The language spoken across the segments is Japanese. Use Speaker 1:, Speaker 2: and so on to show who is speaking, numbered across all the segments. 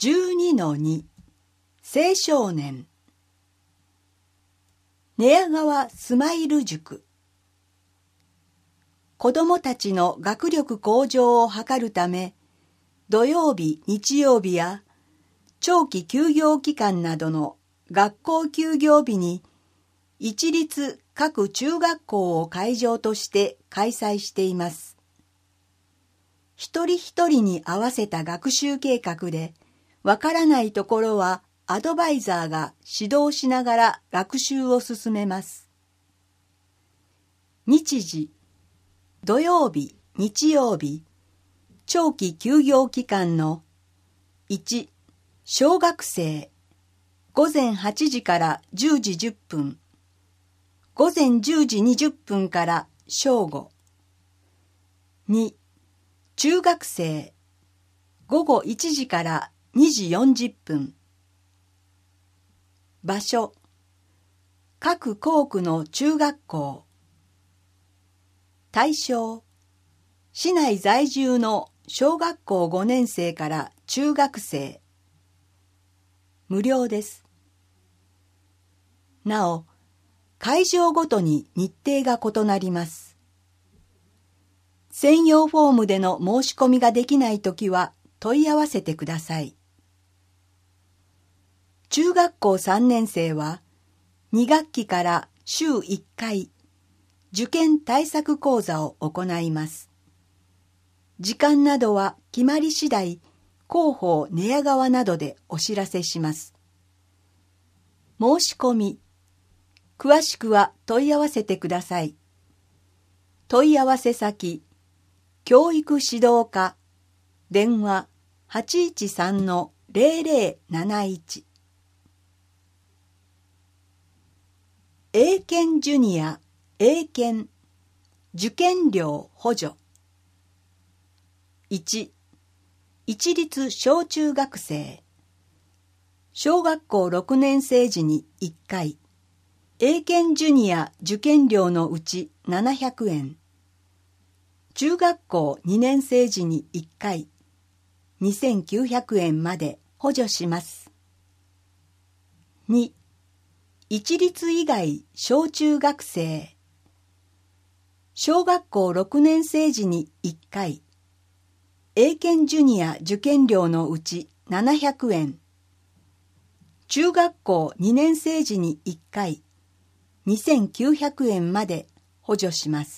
Speaker 1: 12-2 青少年寝屋川スマイル塾。子どもたちの学力向上を図るため、土曜日、日曜日や長期休業期間などの学校休業日に一律各中学校を会場として開催しています。一人一人に合わせた学習計画で、わからないところはアドバイザーが指導しながら学習を進めます。日時、土曜日、日曜日、長期休業期間の1、小学生、午前8時から10時10分、午前10時20分から正午。2、中学生、午後1時から2時40分。場所、各校区の中学校。対象、市内在住の小学校5年生から中学生。無料です。なお、会場ごとに日程が異なります。専用フォームでの申し込みができないときは問い合わせてください。中学校3年生は2学期から週1回受験対策講座を行います。時間などは決まり次第広報寝屋川などでお知らせします。申し込み、詳しくは問い合わせてください。問い合わせ先、教育指導課、電話 813-0071。英検ジュニア、英検、受験料補助。1、一律小中学生。小学校6年生時に1回、英検ジュニア受験料のうち700円。中学校2年生時に1回、2900円まで補助します。2、一律以外小中学生。小学校6年生時に1回、英検ジュニア受験料のうち700円。中学校2年生時に1回、2900円まで補助します。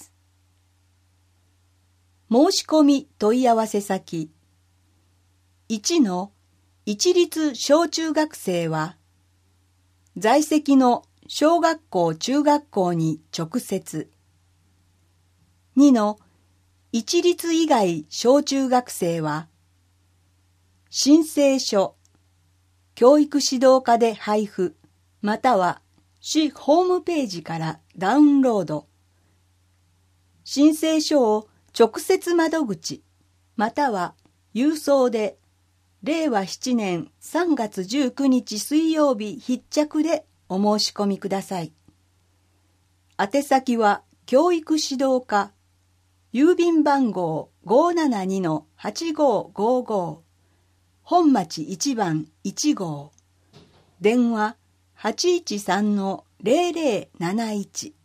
Speaker 1: 申し込み問い合わせ先。1の一律小中学生は、在籍の小学校中学校に直接。2の一律以外小中学生は、申請書、教育指導課で配布、または市ホームページからダウンロード。申請書を直接窓口、または郵送で、令和7年3月19日水曜日必着でお申し込みください。宛先は教育指導課、郵便番号 572-8555、本町1番1号、電話 813-0071。